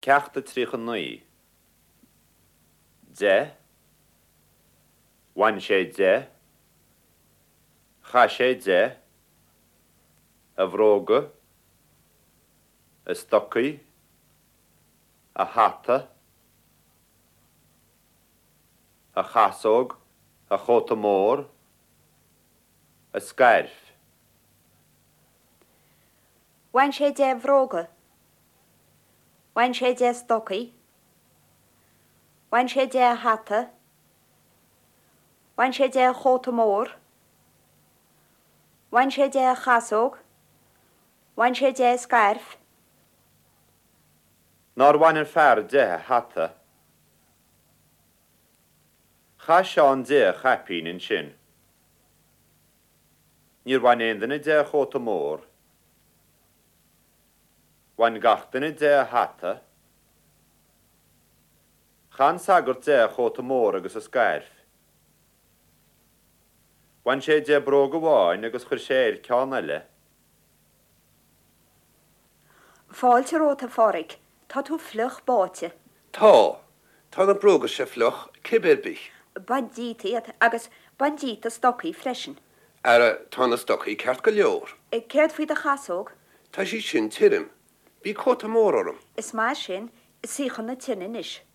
Ceachta trícha nuí. De. Wan sé de. Cha sé de. A bhróga. A stocaí. A hata. A chasóg. A chóta mór. A scarf. Wan sé de bhróga. Wan sé de stocaí. Wan sé de hata. Wan sé de chóta mór. Wan sé de chasóg. Wan sé de scarf. Nár bhain an fear de hata. Cha seán de chapín in sin. Níor bhain éandanna de chóta mór. Bhain gachtainna de hata. Chan sagart de chóta mór agus a scarf. Bhain sé de bróga bháin agus chuir séir ceann eile. Fáilte róta fóric, tá tú fluch báte. Tá na bróga sé fluch cibirbich. Bandítaíad agus bandíta stocaí freisin. Ara tá na stocaí ceart go leor. Céad faoi de chasóg, Tá sí sin tirim. Bhí cóta mór orm. is más sin, is síchan na tinnin is.